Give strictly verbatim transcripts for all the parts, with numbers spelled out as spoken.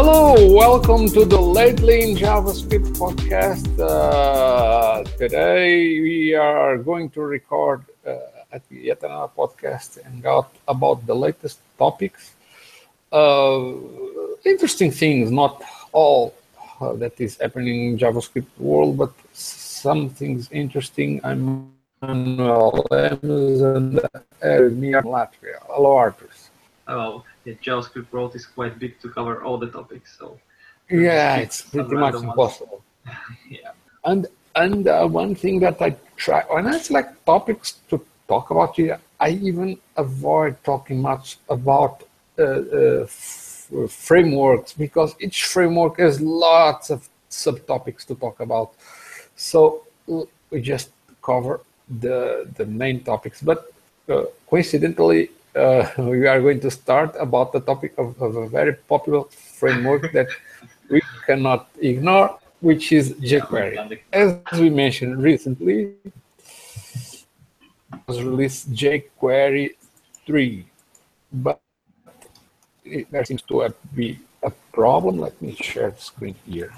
Hello, welcome to the Lately in JavaScript podcast. Uh, today we are going to record uh, at yet another podcast and got about the latest topics. Uh, interesting things, not all uh, that is happening in JavaScript world, but some things interesting. I'm Manuel Lemos and uh, me are Latvia. Hello, Arthurs. Oh, yeah, JavaScript world is quite big to cover all the topics, so we'll just Yeah, pick it's some pretty much random ones. impossible. Yeah. And and uh, one thing that I try when I select topics to talk about here, I even avoid talking much about uh, uh, f- frameworks because each framework has lots of subtopics to talk about. So uh, we just cover the the main topics. But uh, coincidentally, uh, we are going to start about the topic of, of a very popular framework that we cannot ignore, which is Yeah, we jQuery. can As we mentioned recently, was released jQuery three, but it, there seems to be a problem. Let me share the screen here.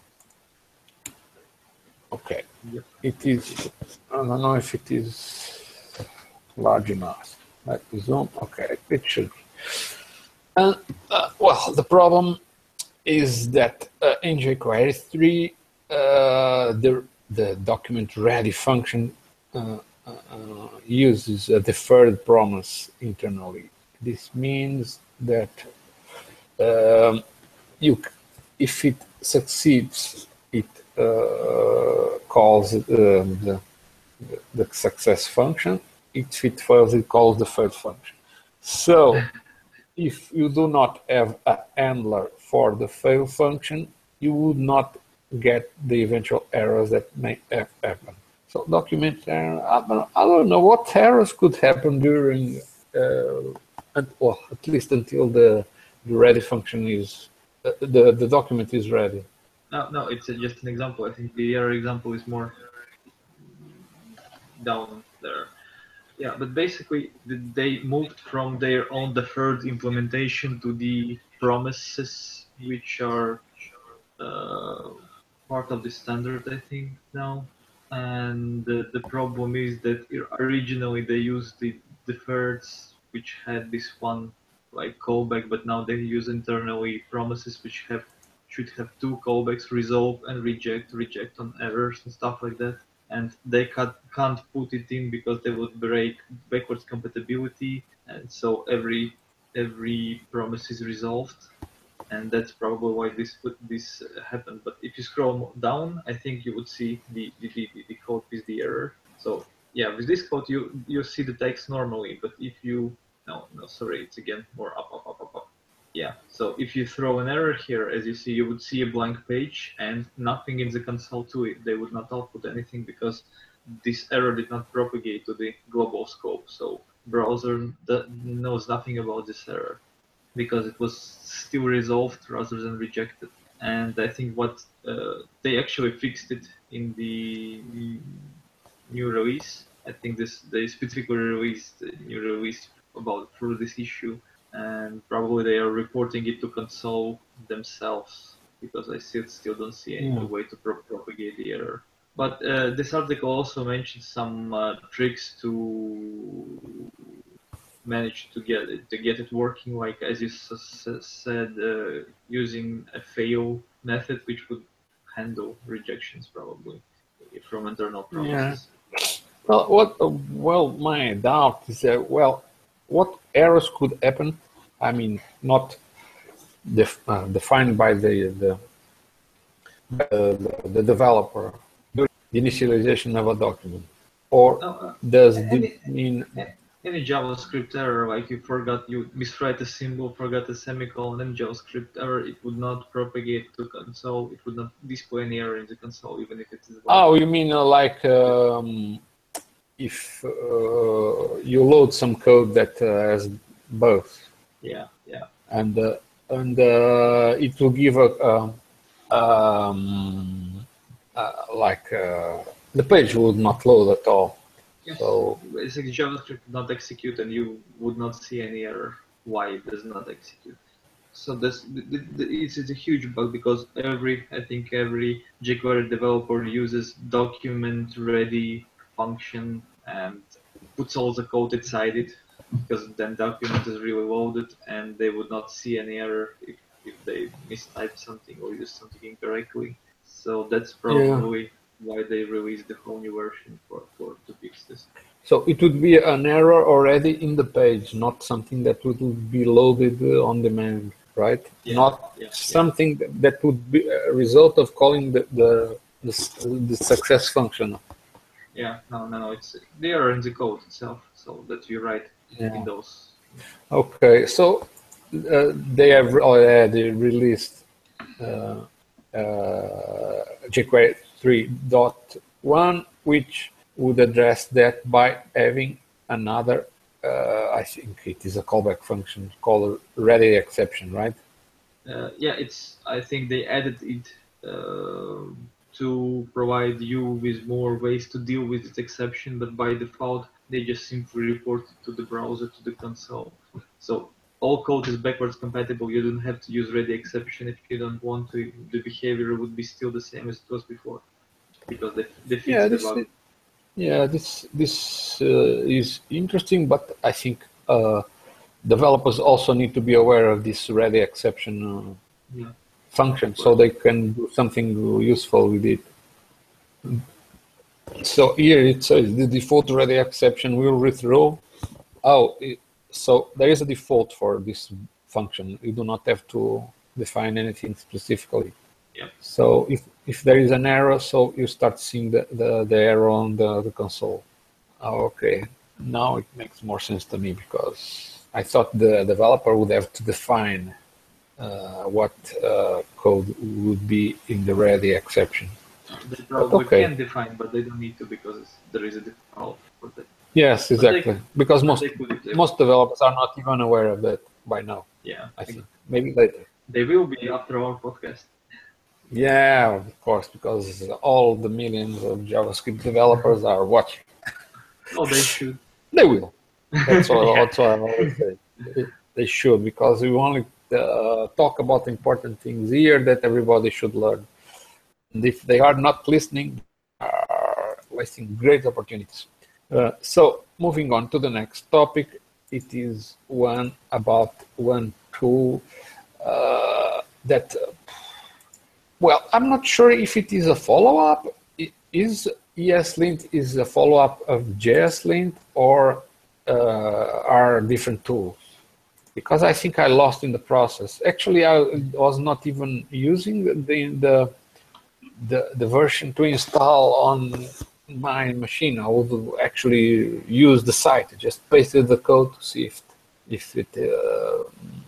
Okay, Yep. it is, I don't know if it is large enough. Let me zoom. Okay, it should be. And, uh, well, the problem is that uh, in jQuery three, uh, the, the document ready function uh, uh, uses a deferred promise internally. This means that um, you, if it succeeds, it uh, calls um, the, the success function. If it fails, it calls the third function. So if you do not have a handler for the fail function, you would not get the eventual errors that may have happened. So document error, I don't, I don't know what errors could happen during, uh, and, well, at least until the, the ready function is, uh, the, the document is ready. No, no, it's uh, just an example. I think the other example is more down there. Yeah, but basically they moved from their own deferred implementation to the promises, which are uh, part of the standard, I think, now. And the, the problem is that originally they used the deferreds, which had this one like callback, but now they use internally promises which have should have two callbacks: resolve and reject, reject on errors and stuff like that. And they can't, can't put it in because they would break backwards compatibility, and so every every promise is resolved, and that's probably why this this happened. But if you scroll down, I think you would see the the, the, the code with the error. So yeah, with this code you you see the text normally, but if you no no sorry, it's again more up up up up up. Yeah, so if you throw an error here, as you see, you would see a blank page and nothing in the console to it. They would not output anything because this error did not propagate to the global scope. So browser knows nothing about this error, because it was still resolved rather than rejected. And I think what uh, they actually fixed it in the new release. I think this they specifically released a new release about for this issue, and probably they are reporting it to console themselves, because I still still don't see any Yeah. way to pro propagate the error. But uh, this article also mentions some uh, tricks to manage to get it to get it working, like as you s said, uh, using a fail method, which would handle rejections probably from internal Yeah. promises. Well, what? Well, my doubt is that, well, what errors could happen? I mean, not def, uh, defined by the the, the the developer during the initialization of a document, or No, uh, does this any mean? any JavaScript error, like you forgot, you miswrite a symbol, forgot a semicolon, and JavaScript error, it would not propagate to console. It would not display any error in the console, even if it is valid. Oh, you mean uh, like um, if uh, you load some code that uh, has both, Yeah, yeah. and uh, and uh, it will give a, a um, uh, like uh, the page would not load at all. Yes, So basically JavaScript would not execute, and you would not see any error why it does not execute. So this the, the, it's, it's a huge bug because every I think every jQuery developer uses document ready function and puts all the code inside it, because then document is really loaded and they would not see any error if, if they mistype something or use something incorrectly. So that's probably yeah. why they released the whole new version for, for to fix this. So it would be an error already in the page, not something that would be loaded on demand, right? Yeah, not yeah, something yeah. that would be a result of calling the, the, the, the success function. Yeah, no, no, no, it's they are in the code itself, so that you write yeah. in those. Okay, so uh, they have already released uh, uh, jQuery three point one, which would address that by having another, uh, I think it is a callback function called ready exception, right? Uh, yeah, it's. I think they added it uh, to provide you with more ways to deal with this exception, but by default, they just simply report it to the browser, to the console. So all code is backwards compatible. You don't have to use ready exception if you don't want to. The behavior would be still the same as it was before, because they, they fixed yeah, the this, bug. Yeah, this this uh, is interesting, but I think uh, developers also need to be aware of this ready exception uh, yeah. function, so they can do something useful with it. So here it says the default ready exception will rethrow. Oh, it, so there is a default for this function. You do not have to define anything specifically. Yeah. So if, if there is an error, so you start seeing the, the, the error on the, the console. Oh, okay, now it makes more sense to me, because I thought the developer would have to define uh, what uh, code would be in the ready exception. They probably okay. can define, but they don't need to, because there is a default for that. Yes, exactly. They, because most most developers are not even aware of that by now. Yeah, I think maybe later. They will be after our podcast. Yeah, of course, because all the millions of JavaScript developers are watching. Oh, they should. They will. That's what, yeah. that's what I always say. They, they should, because we only uh, talk about important things here that everybody should learn. And if they are not listening, they are wasting great opportunities. Uh, so, moving on to the next topic, it is one about one tool uh, that... Uh, Well, I'm not sure if it is a follow-up. Is ESLint is a follow-up of JSLint, or uh, are different tools? Because I think I lost in the process. Actually, I was not even using the the the, the version to install on my machine. I would actually use the site, just pasted the code to see if if it uh,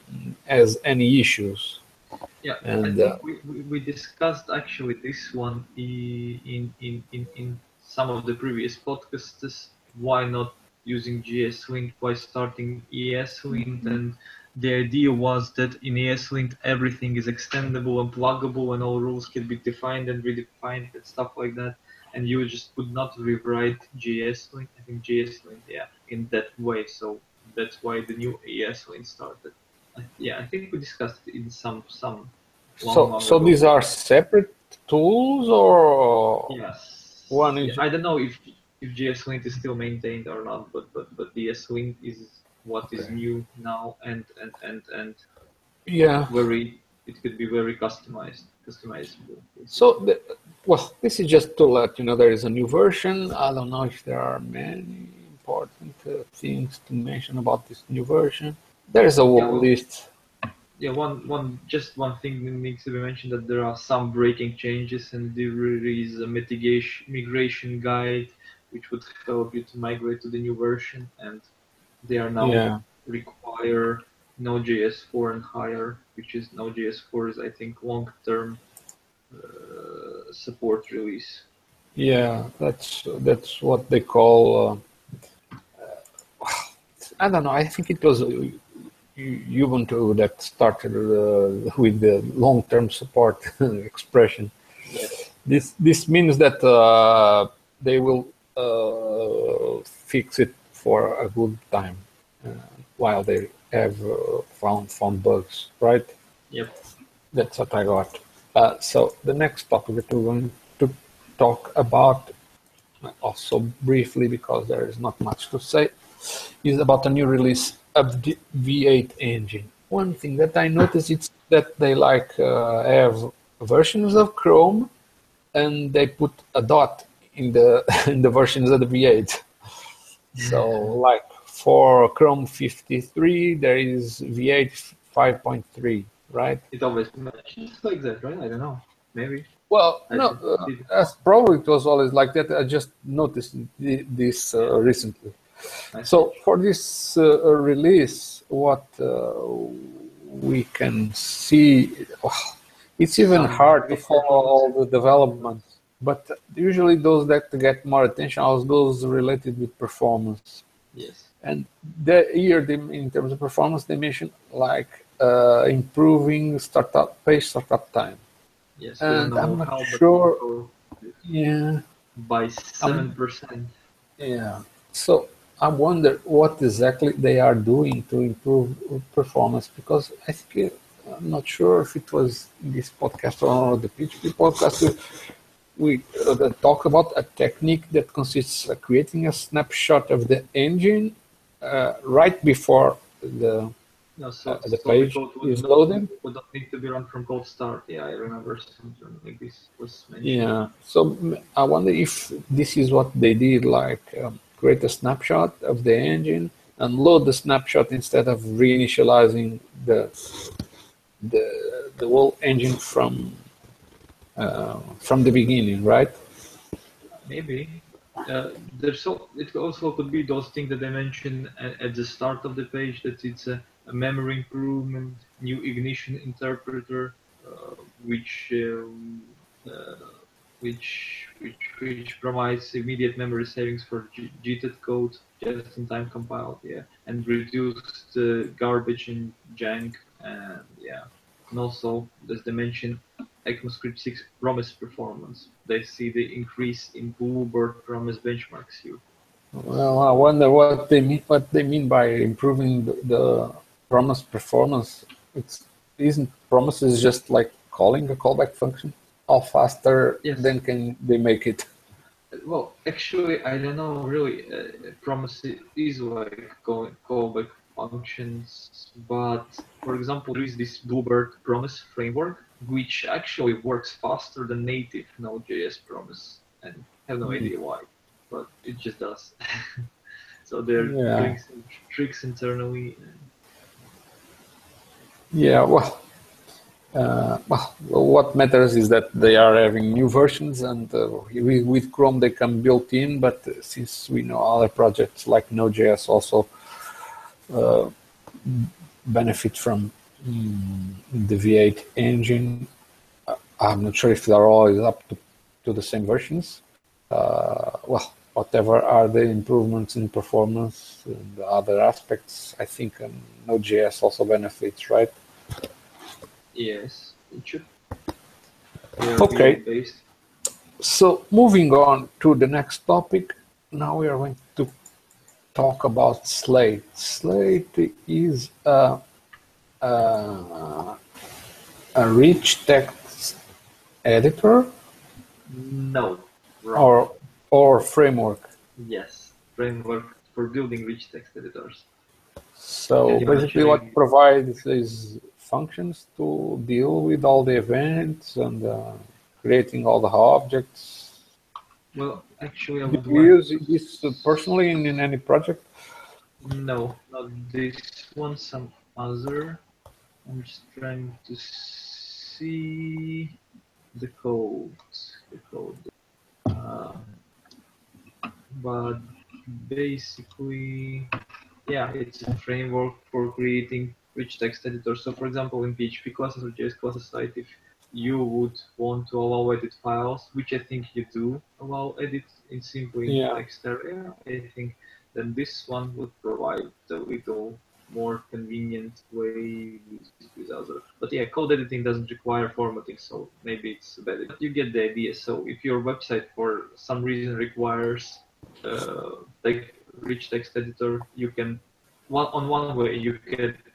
has any issues. Yeah, and, I think uh, we, we discussed actually this one in, in, in, in some of the previous podcasts. Why not using JSLint, why starting ESLint? And the idea was that in ESLint everything is extendable and pluggable, and all rules can be defined and redefined and stuff like that. And you just could not rewrite JSLint, I think JSLint, yeah, in that way. So that's why the new ESLint started. Yeah, I think we discussed it in some some. Long, so long so ago. These are separate tools, or yes, one is. Yeah, I don't know if if JSLint is still maintained or not, but but but ESLint is what okay. is new now, and and and and yeah, very it could be very customized, customizable. So the, well, this is just to let you know there is a new version. I don't know if there are many important uh, things to mention about this new version. There is a yeah, well, list. Yeah, one, one, just one thing needs to be mentioned, that there are some breaking changes, and there is a mitigation migration guide which would help you to migrate to the new version, and they are now yeah. require Node.js four and higher, which is Node.js four is I think long-term uh, support release. Yeah, that's that's what they call. Uh, uh, I don't know. I think it was Ubuntu that started uh, with the long-term support expression. Yes. This this means that uh, they will uh, fix it for a good time uh, while they have uh, found found bugs, right? Yep. That's what I got. Uh, so the next topic that we're going to talk about, also briefly because there is not much to say, is about a new release of the V eight engine. One thing that I noticed is that they like uh, have versions of Chrome, and they put a dot in the in the versions of the V eight. So like for Chrome fifty-three, there is V eight five point three, right? It always mentions like that, right? I don't know. Maybe. Well, I no, did- uh, did- as probably it was always like that. I just noticed thi- this uh, recently. I So for this uh, release, what uh, we can see, oh, it's even Some hard to big follow all performance. the developments. But usually those that get more attention are those related with performance. Yes. And the, here, they, in terms of performance, they mention like uh, improving startup page startup time. Yes. We don't And know I'm not how, but sure. info Yeah, by seven percent. yeah. So I wonder what exactly they are doing to improve performance, because I think uh, I'm not sure if it was in this podcast or the P H P podcast. We, we uh, talk about a technique that consists of creating a snapshot of the engine uh, right before the No, so, uh, the so the page code would is not, loading. would not need to be run from cold start. Yeah, I remember something like this was mentioned. Yeah. So mm, I wonder if this is what they did, like um, create a snapshot of the engine and load the snapshot instead of reinitializing the the the whole engine from uh, from the beginning, right? Maybe. Uh, there's so, it also could be those things that I mentioned at, at the start of the page, that it's a, a memory improvement, new ignition interpreter, uh, which um, uh, which which which provides immediate memory savings for G- G T E D code just in time compiled, yeah, and reduced uh, garbage in jank, and yeah, and also as they mentioned, ECMAScript six promise performance. They see the increase in Bluebird promise benchmarks here. Well, I wonder what they mean what they mean by improving the, the promise performance. It's isn't promises just like calling a callback function? How faster Yes. then can they make it? Well, actually, I don't know really. Uh, promise is like call, callback functions, but for example, there is this Bluebird promise framework, which actually works faster than native Node.js promise, and I have no Hmm. idea why, but it just does. So there are Yeah. tricks, tricks internally. And Yeah, well, uh, well, what matters is that they are having new versions, and uh, with, with Chrome they come built in. But since we know other projects like Node.js also uh, benefit from mm, the V eight engine, uh, I'm not sure if they're always up to, to the same versions. Uh, well, whatever are the improvements in performance and the other aspects, I think um, Node.js also benefits, right? yes, it should. They are Okay. V eight based. So moving on to the next topic, now we are going to talk about Slate. Slate is a, a, a rich text editor No, wrong. or or framework. Yes, framework for building rich text editors. So And you basically, what actually, provides is functions to deal with all the events and uh, creating all the objects. well, actually, I Do would you like use to. this personally in, in any project? No, not this one, some other. I'm just trying to see the code. The code. Uh, but basically, yeah, it's a framework for creating rich text editors. So, for example, in P H P classes or J S classes site, if you would want to allow edit files, which I think you do allow edit in simply in Yeah. text area, I think then this one would provide a little more convenient way with other. But yeah, code editing doesn't require formatting, so maybe it's better. But you get the idea. So if your website for some reason requires uh, like rich text editor, you can one on one way you can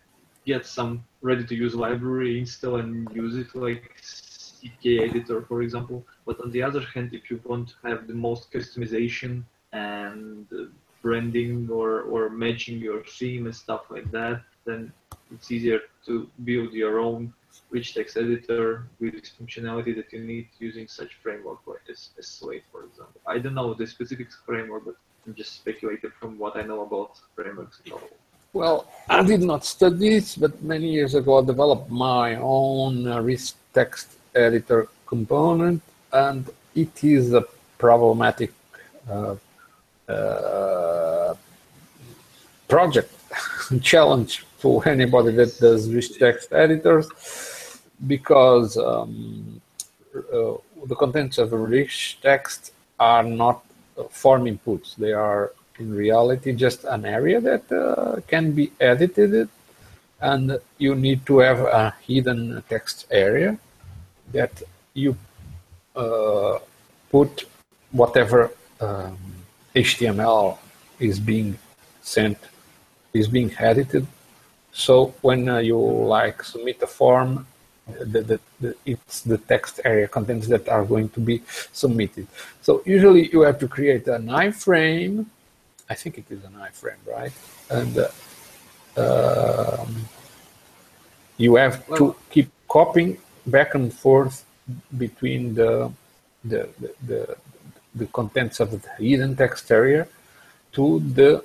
get some ready-to-use library, install and use it, like C K Editor, for example. But on the other hand, if you want to have the most customization and uh, branding or, or matching your theme and stuff like that, then it's easier to build your own rich text editor with this functionality that you need using such framework like as, as Slate, for example. I don't know the specific framework, but I'm just speculating from what I know about frameworks at all. Well, I did not study this, but many years ago I developed my own uh, rich text editor component, and it is a problematic uh, uh, project challenge for anybody that does rich text editors, because um, uh, the contents of a rich text are not form inputs. They are in reality just an area that uh, can be edited, and you need to have a hidden text area that you uh, put whatever um, H T M L is being sent, is being edited. So when uh, you like submit a form, the, the, the, it's the text area contents that are going to be submitted. So usually you have to create an iframe. I think it is an iframe, right? And uh, um, you have well, to keep copying back and forth between the the, the the the contents of the hidden text area to the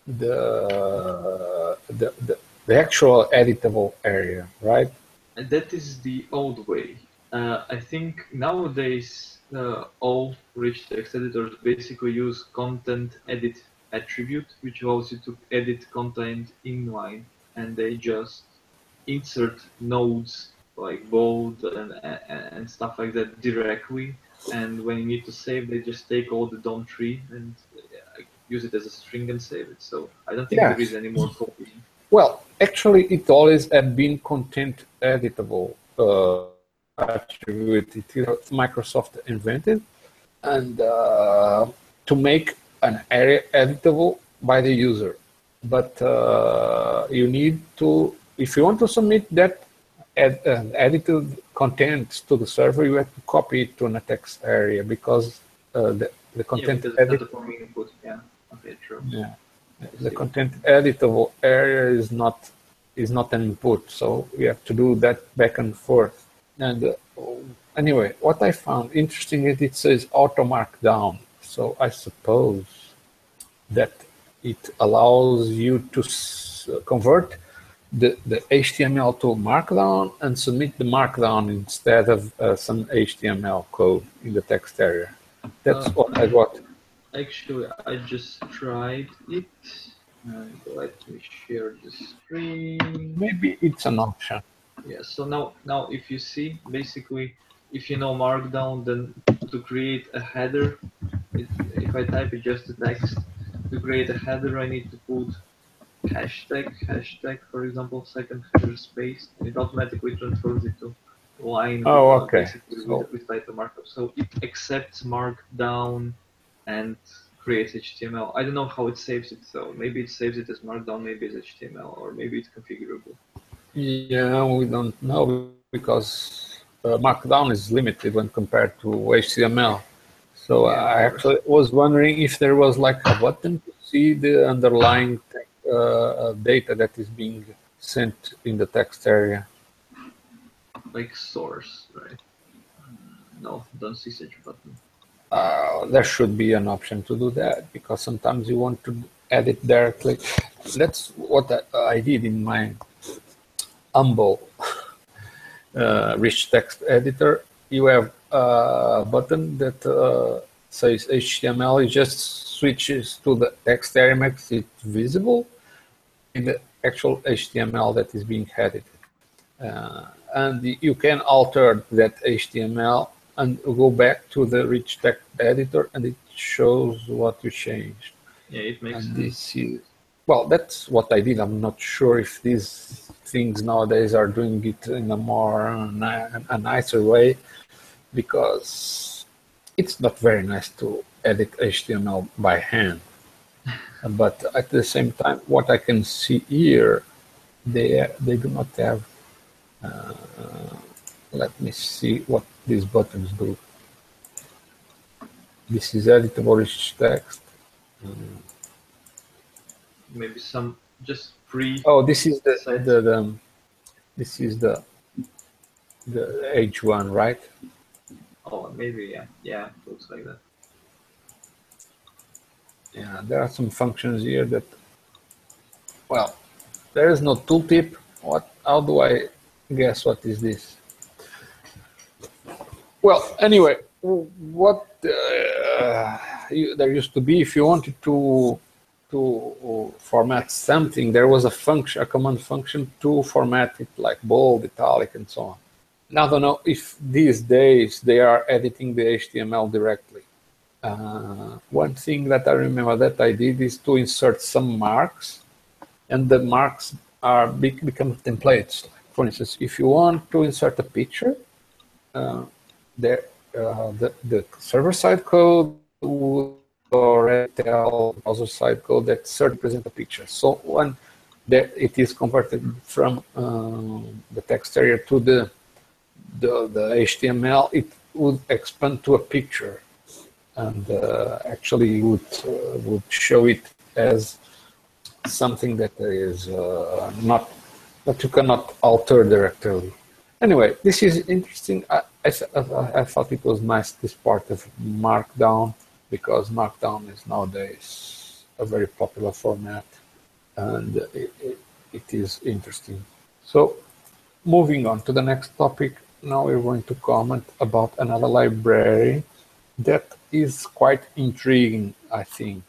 the the, the, the actual editable area, right? And that is the old way. Uh, I think nowadays uh, all rich text editors basically use content edit attribute, which allows you to edit content inline, and they just insert nodes like bold and, and, and stuff like that directly. And when you need to save, they just take all the D O M tree and uh, use it as a string and save it. So I don't think yes. there is any more copying. Well, actually, it always had been content editable uh, attribute. It is Microsoft invented, and uh, to make an area editable by the user. But uh, you need to, if you want to submit that ed, uh, edited content to the server, you have to copy it to a text area, because uh, the, the content yeah, edit input. Yeah, okay, true. Yeah. The content editable area is not is not an input, so we have to do that back and forth. And uh, anyway, what I found interesting is it says auto markdown. So I suppose that it allows you to convert the, the H T M L to Markdown and submit the Markdown instead of uh, some H T M L code in the text area. That's uh, what I got. Actually, I just tried it. And let me share the screen. Maybe it's an option. Yeah, so now, now if you see, basically, if you know Markdown, then to create a header, it, if I type it just the text, to create a header, I need to put hashtag, hashtag, for example, second header space, and it automatically transfers it to line. Oh, with, okay. Basically so, with, with title markup. So it accepts Markdown and creates H T M L. I don't know how it saves it, so maybe it saves it as Markdown, maybe as H T M L, or maybe it's configurable. Yeah, we don't know, because uh, Markdown is limited when compared to H T M L. So yeah, I actually was wondering if there was like a button to see the underlying uh, data that is being sent in the text area. Like source, right? No, don't see such a button. Uh, there should be an option to do that, because sometimes you want to edit directly. That's what I, I did in my humble uh, rich text editor. You have a button that uh, says H T M L. It just switches to the text area, makes it visible in the actual H T M L that is being edited. Uh, and you can alter that H T M L and go back to the rich text editor, and it shows what you changed. Yeah, it makes and sense. This is, well, that's what I did. I'm not sure if these things nowadays are doing it in a more a nicer way, because it's not very nice to edit H T M L by hand. But at the same time, what I can see here they they do not have. Uh, let me see what these buttons do. This is editable rich text. Um, Maybe some just free. oh, this is the, the, the this is the the H one, right? Oh, maybe yeah, yeah, looks like that. Yeah, there are some functions here that, well, there is no tooltip. What? How do I guess what is this? Well, anyway, what uh, you, there used to be, if you wanted to to format something, there was a function, a command function to format it like bold, italic, and so on. Now I don't know if these days they are editing the H T M L directly. Uh, one thing that I remember that I did is to insert some marks, and the marks are big, become templates. For instance, if you want to insert a picture, uh, there uh, the, the server-side code would already tell browser-side code that certain present a picture. So when that it is converted from um, the text area to the, the the H T M L, it would expand to a picture, and uh, actually would uh, would show it as something that is uh, not that you cannot alter directly. Anyway, this is interesting. I, I, I thought it was nice, this part of Markdown, because Markdown is nowadays a very popular format, and it, it, it is interesting. So, moving on to the next topic, now we're going to comment about another library that is quite intriguing, I think.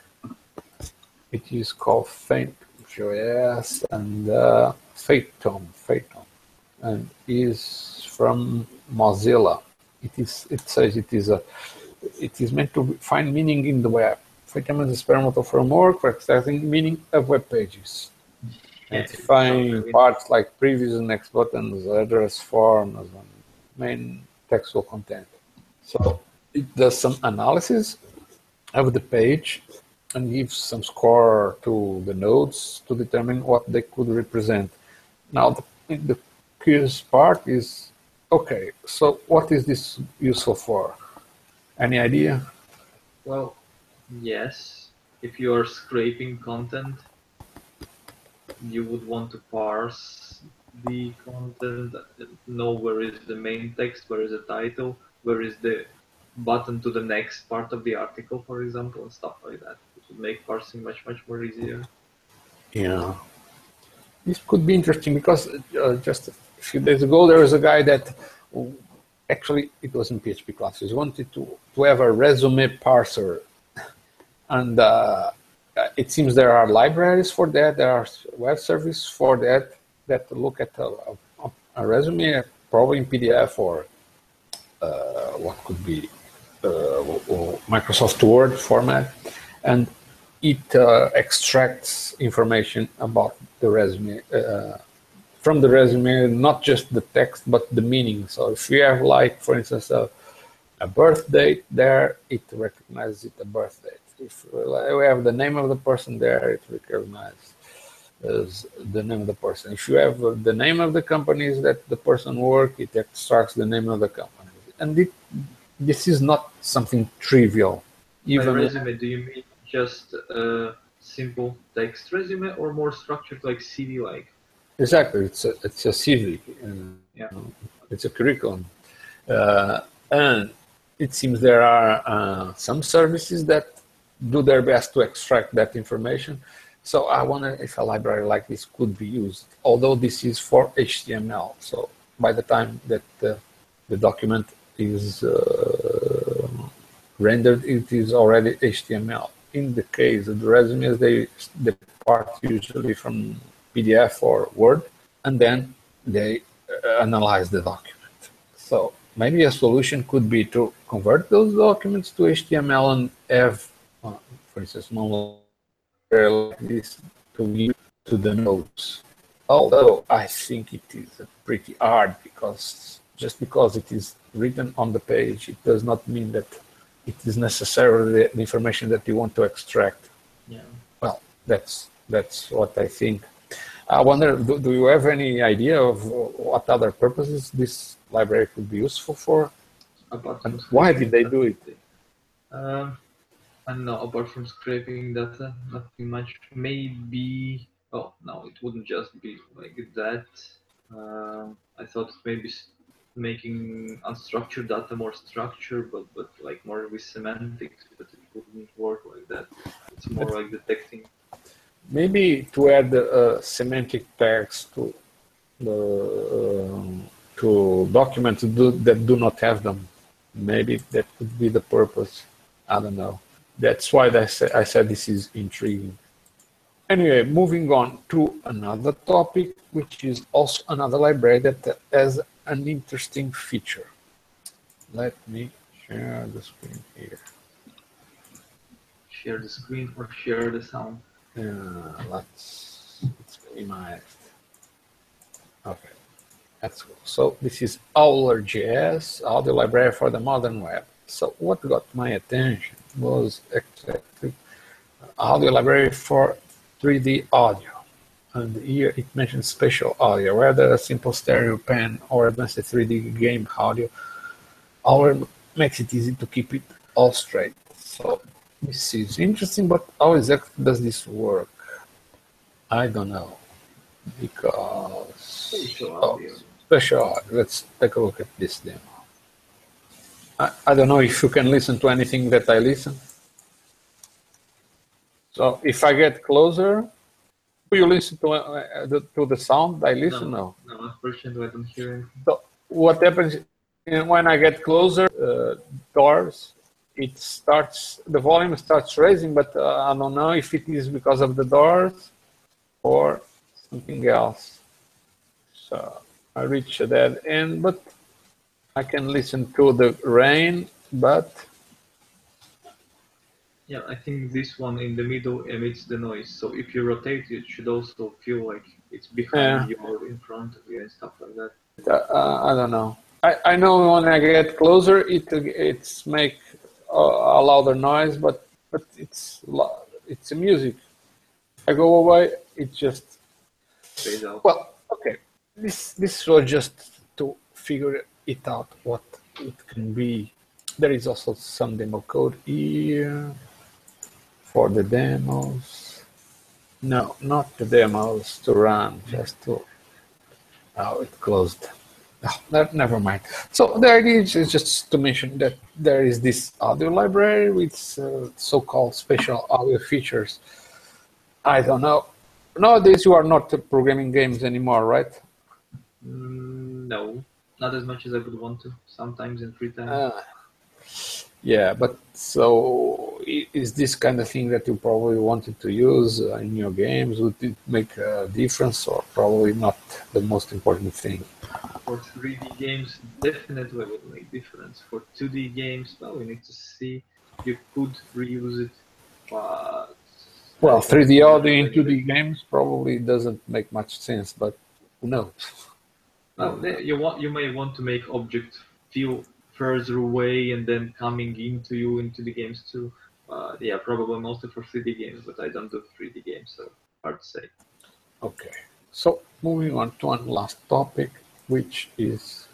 It is called FaintJS and uh, Phaeton, Phaeton, and is from Mozilla. It is. It says it is a. It is meant to find meaning in the web. Phaeton is an experimental framework for extracting meaning of web pages, identifying parts like previews and next buttons, address forms, and main textual content. So it does some analysis of the page and gives some score to the nodes to determine what they could represent. Now, the, the curious part is, okay, so what is this useful for? Any idea? Well, yes. If you are scraping content, you would want to parse the content, know where is the main text, where is the title, where is the button to the next part of the article, for example, and stuff like that. It would make parsing much, much more easier. Yeah. This could be interesting because uh, just a few days ago, there was a guy that actually, it was in P H P classes, wanted to, to have a resume parser. And uh, it seems there are libraries for that, there are web services for that, that look at a, a, a resume, probably in P D F or uh, what could be uh, Microsoft Word format, and it uh, extracts information about the resume, uh, from the resume, not just the text, but the meaning. So if you have, like, for instance, a, a birth date there, it recognizes it a birth date. If we have the name of the person there, it recognizes as the name of the person. If you have the name of the companies that the person works, it extracts the name of the companies. And it, this is not something trivial. Even by resume, do you mean just a simple text resume or more structured, like C V-like? Exactly, it's a, it's a C V. Uh, yeah. It's a curriculum. Uh, and it seems there are uh, some services that do their best to extract that information. So I wonder if a library like this could be used, although this is for H T M L. So by the time that uh, the document is uh, rendered, it is already H T M L. In the case of the resumes, they depart usually from P D F or Word, and then they uh, analyze the document. So maybe a solution could be to convert those documents to H T M L and have, uh, for instance, one like this to give to the nodes. Although I think it is pretty hard, because just because it is written on the page, it does not mean that it is necessarily the information that you want to extract. Yeah. Well, that's that's what I think. I wonder, do, do you have any idea of what other purposes this library could be useful for? Apart And from why did they do it? Um, I don't know, apart from scraping data, nothing much. Maybe, oh, no, it wouldn't just be like that. Uh, I thought maybe making unstructured data more structured, but, but like more with semantics, but it wouldn't work like that. It's more but like detecting. Maybe to add uh, semantic tags to the um, to documents do, that do not have them. Maybe that could be the purpose. I don't know. That's why I said, I said this is intriguing. Anyway, moving on to another topic, which is also another library that has an interesting feature. Let me share the screen here. Share the screen or share the sound? Yeah, let's, let's minimize. Okay, that's cool. So this is Owler.js, audio library for the modern web. So what got my attention was exactly audio library for three D audio. And here it mentions spatial audio, whether a simple stereo pen or advanced three D game audio. Owler makes it easy to keep it all straight. So this is interesting, but how exactly does this work? I don't know. Because spatial audio. Oh, spatial audio. Let's take a look at this demo. I, I don't know if you can listen to anything that I listen. So if I get closer, do you listen to uh, the, to the sound I listen? No, no, no, unfortunately I don't hear anything. So what happens when I get closer, uh, doors, it starts, the volume starts raising, but uh, I don't know if it is because of the doors or something else. So I reach a dead end, but I can listen to the rain, but yeah, I think this one in the middle emits the noise. So if you rotate, it should also feel like it's behind yeah. you or in front of you and stuff like that. Uh, I don't know. I, I know when I get closer, it it's make a, a louder noise, but but it's it's a music. I go away, it just fades out. Well, okay. This this was just to figure it out what it can be. There is also some demo code here for the demos. No, not the demos to run, just to. Oh, it closed. Oh, never mind. So the idea is just to mention that there is this audio library with uh, so-called special audio features. I don't know. Nowadays you are not programming games anymore, right? Mm, no, not as much as I would want to. Sometimes in free time. Uh, yeah, but so is this kind of thing that you probably wanted to use in your games? Would it make a difference, or probably not the most important thing? For three D games, definitely would make difference. For two D games, well, we need to see. You could reuse it, but well, three D audio in two D games probably doesn't make much sense. But who knows? Well, you want you may want to make objects feel further away and then coming into you into the games too. Uh, yeah, probably mostly for three D games, but I don't do three D games, so hard to say. Okay, so moving on to one last topic, which is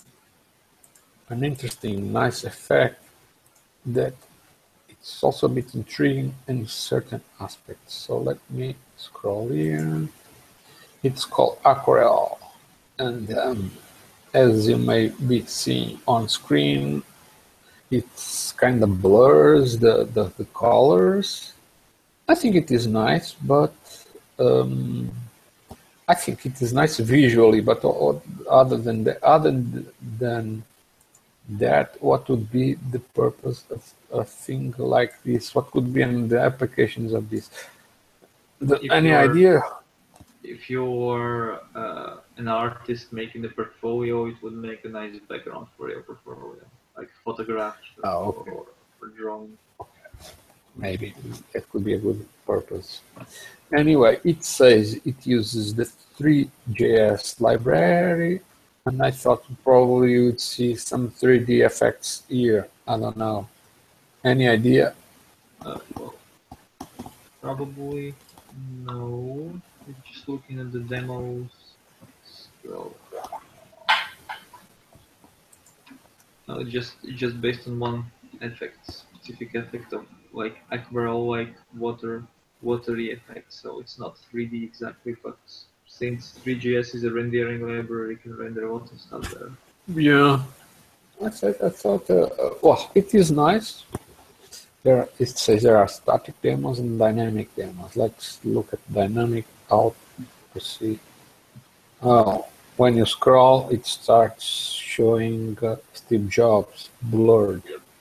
an interesting, nice effect that it's also a bit intriguing in certain aspects. So let me scroll here. It's called Aquarelle, and um, as you may be seeing on screen, it's kind of blurs the, the, the colors. I think it is nice, but um, I think it is nice visually, but other than that, other than that, what would be the purpose of a thing like this? What could be the applications of this? The, any idea? If you're uh, an artist making a portfolio, it would make a nice background for your portfolio, like photographs oh, okay. or, or drawing. Okay. Maybe that could be a good purpose. Anyway, it says it uses the three J S library, and I thought probably you would see some three D effects here. I don't know. Any idea? Uh, well, probably no. Just looking at the demos. So, uh, just just based on one effect, specific effect of like aquarel, like water, watery effect. So it's not three D exactly, but since three G S is a rendering library, you can render a lot of stuff there. Yeah, I thought, I thought uh, uh, well, it is nice. There, it says there are static demos and dynamic demos. Let's look at dynamic out to see. Oh, when you scroll, it starts showing uh, Steve Jobs blurred.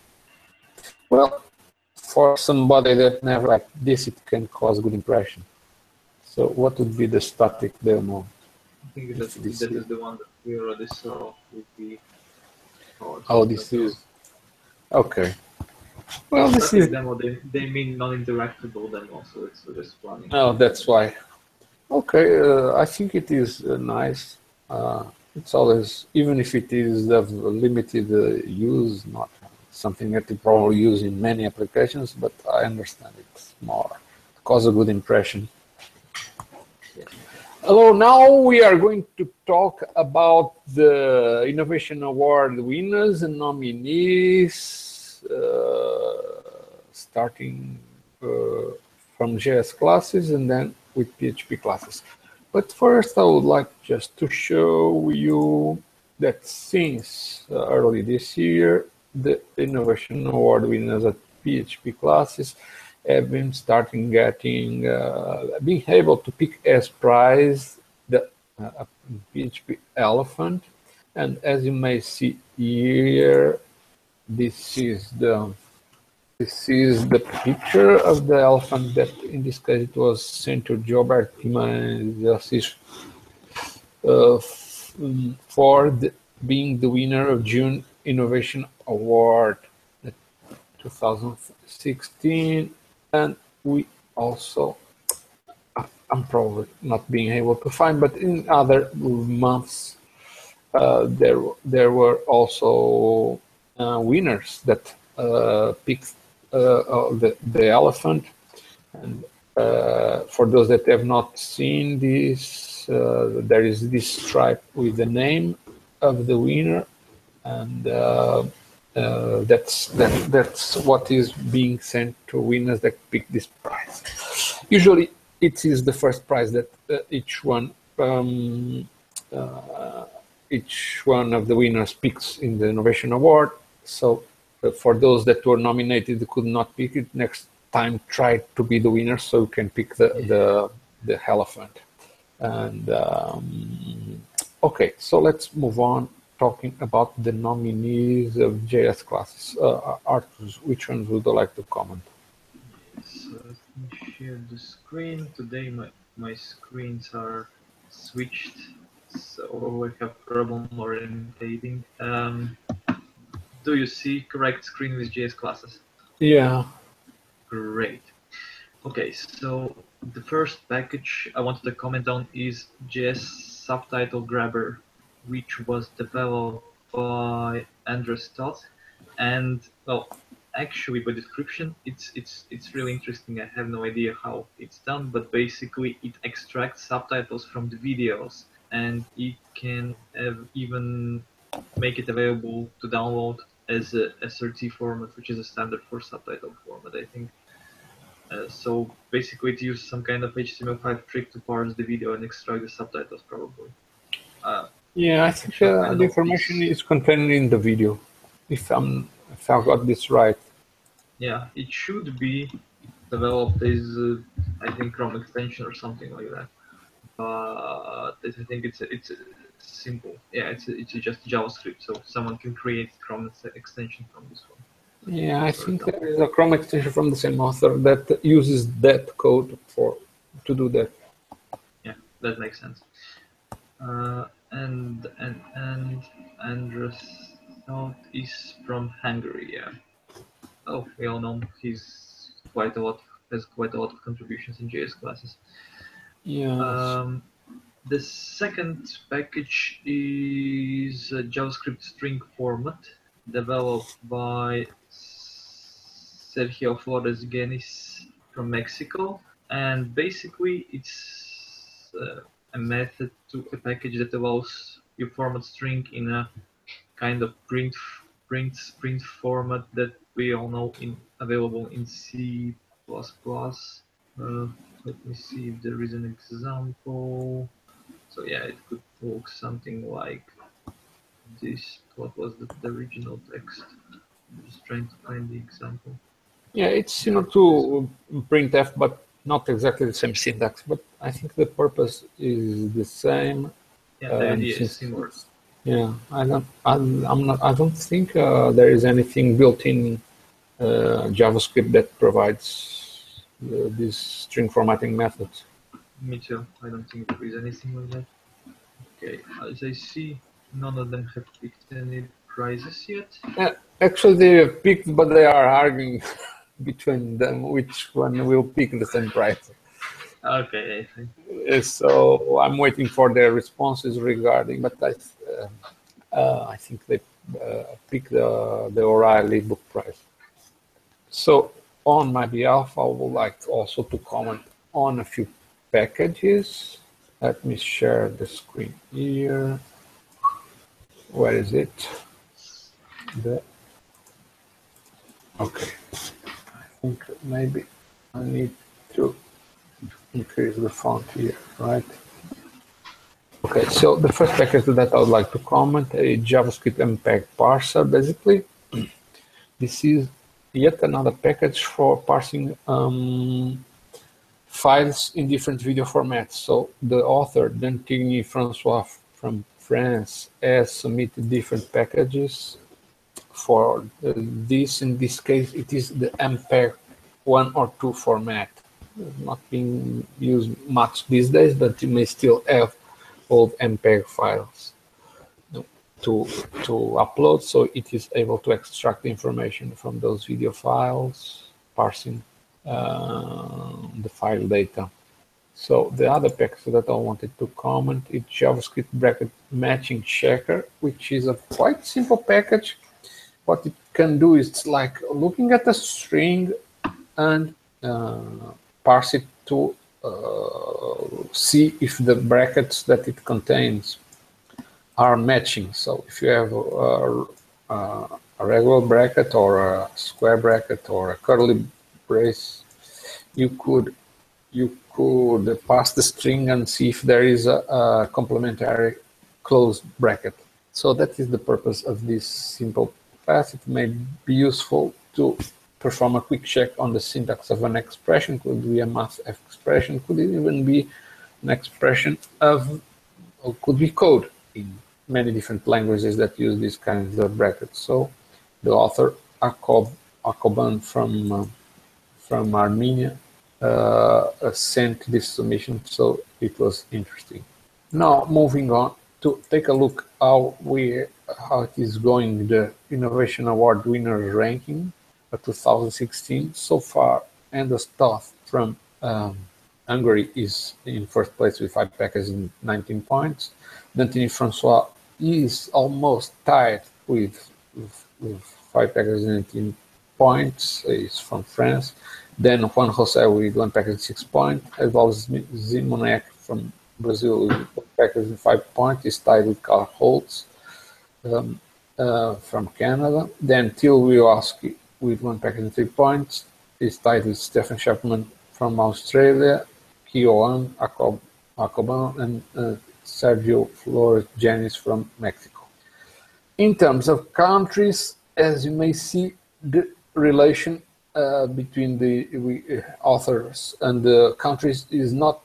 Well, for somebody that never like this, it can cause good impression. So, what would be the static demo? I think that that is, is the one that we already saw with the. Oh, oh this is okay. Well, this is demo. They, they mean non-interactable demo, so it's just running. Oh, that's why. Okay, uh, I think it is uh, nice. Uh, it's always, even if it is of limited uh, use, not something that you probably use in many applications, but I understand it's more, cause a good impression. Yeah. Hello, now we are going to talk about the Innovation Award winners and nominees, uh, starting uh, from J S classes and then with P H P classes. But first, I would like just to show you that since uh, early this year, the Innovation Award winners at P H P classes have been starting getting, uh, being able to pick as prize the uh, P H P Elephant. And as you may see here, this is the This is the picture of the elephant that, in this case, it was sent to Gilbert Guimarães uh, for the, being the winner of June Innovation Award two thousand sixteen. And we also, I'm probably not being able to find, but in other months, uh, there, there were also uh, winners that uh, picked Uh, the, the elephant. And uh, for those that have not seen this, uh, there is this stripe with the name of the winner, and uh, uh, that's that, that's what is being sent to winners that pick this prize. Usually, it is the first prize that uh, each one um, uh, each one of the winners picks in the Innovation Award. So. For those that were nominated could not pick it, next time try to be the winner so you can pick the the, the elephant. And um, okay, so let's move on talking about the nominees of J S classes. Uh, Arthur, which ones would you like to comment? So let me share the screen. Today my, my screens are switched, so I have problem orientating. Um, Do you see correct screen with J S classes? Yeah. Great. Okay, so the first package I wanted to comment on is J S Subtitle Grabber, which was developed by Andres Toth. And well, actually by description, it's it's it's really interesting. I have no idea how it's done, but basically it extracts subtitles from the videos, and it can have even make it available to download as a S R T format, which is a standard for subtitle format, I think. Uh, so basically it uses some kind of H T M L five trick to parse the video and extract the subtitles, probably. Uh, yeah, I think uh, the information is contained in the video, if, I'm, if I got this right. Yeah, it should be developed as, uh, I think, Chrome extension or something like that. But I think it's a, it's a simple. Yeah, it's a, it's a just JavaScript, so someone can create Chrome extension from this one. Yeah, I think there is a Chrome extension from the same author that uses that code for to do that. Yeah, that makes sense. Uh, and and and Andres Toth is from Hungary. Yeah. Oh, we all know he's quite a lot has quite a lot of contributions in J S classes. Yeah. Um, the second package is a JavaScript string format developed by Sergio Flores Genis from Mexico, and basically it's uh, a method to a package that allows you format string in a kind of print print print format that we all know in available in C plus plus. Uh, let me see if there is an example. So yeah, it could look something like this. What was the, the original text? I'm just trying to find the example. Yeah, it's similar to printf, but not exactly the same syntax. But I think the purpose is the same. Yeah, the Um, idea is since- similar. Yeah, I don't. I'm, I'm not. I don't think uh, there is anything built in uh, JavaScript that provides uh, these string formatting methods. Me too. I don't think there is anything like that. Okay, as I see, none of them have picked any prizes yet. Yeah, actually, they have picked, but they are arguing between them which one will pick the same prize. Okay, I think. Uh, So I'm waiting for their responses regarding, but I, uh, uh, I think they uh, picked the, the O'Reilly book prize. So on my behalf, I would like also to comment on a few packages. Let me share the screen here. Where is it? The, okay. I think maybe I need to increase the font here, right? Okay, so the first package that I would like to comment is JavaScript M P E G parser. Basically, this is yet another package for parsing um, files in different video formats. So the author, Dantigny Francois from France, has submitted different packages for uh, this. In this case, it is the M P E G one or two format. Not being used much these days, but you may still have old M P E G files to to upload, so it is able to extract the information from those video files, parsing uh, the file data. So the other package that I wanted to comment is JavaScript bracket matching checker, which is a quite simple package. What it can do is like looking at a string and uh, parse it to uh, see if the brackets that it contains are matching. So if you have a, a, a regular bracket or a square bracket or a curly brace, you could you could pass the string and see if there is a, a complementary closed bracket. So that is the purpose of this simple class. It may be useful to perform a quick check on the syntax of an expression. Could be a math expression, could even be an expression of, or could be code in many different languages that use these kinds of brackets. So the author, Akob, Akoban from, uh, from Armenia, uh, sent this submission, so it was interesting. Now moving on to take a look how we how it is going, the Innovation Award winners ranking for two thousand sixteen. So far, Anders Toth from um, Hungary is in first place with five packages and nineteen points. Dantigny Francois is almost tied with, with, with five packages and nineteen points. He's from France. Then Juan Jose with one package and six points, as well as Zimonek from Brazil with one package and five points. He's tied with Carl Holtz um, uh, from Canada. Then Till Wioski with one package and three points. He's tied with Stefan Chapman from Australia, Kioan Akob, Akoban, and uh, Sergio Flores Janis from Mexico. In terms of countries, as you may see, the relation uh, between the we, uh, authors and the countries is not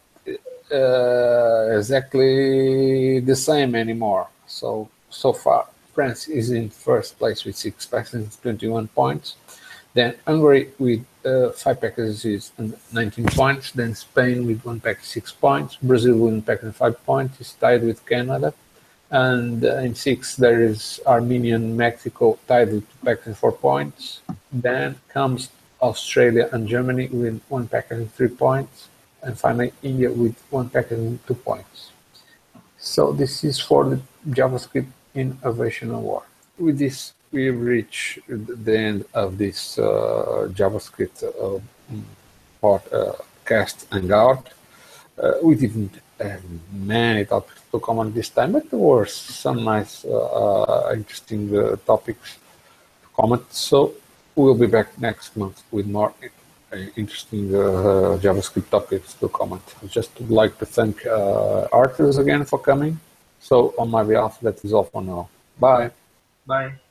uh, exactly the same anymore. So, so far, France is in first place with six packages and twenty-one points. Then Hungary with uh, five packages and nineteen points. Then Spain with one package, six points. Brazil with one package and five points. Is tied with Canada. And uh, in six, there is Armenia and Mexico tied with two packages and four points. Then comes Australia and Germany with one package and three points. And finally, India with one package and two points. So this is for the JavaScript Innovation Award. With this, we reach the end of this uh, JavaScript uh, podcast Hangout. Uh, we didn't have many topics to comment this time, but there were some nice, uh, uh, interesting uh, topics to comment. So we'll be back next month with more uh, interesting uh, JavaScript topics to comment. I just would like to thank uh, Arthurs again for coming. So on my behalf, that is all for now. Bye. Bye.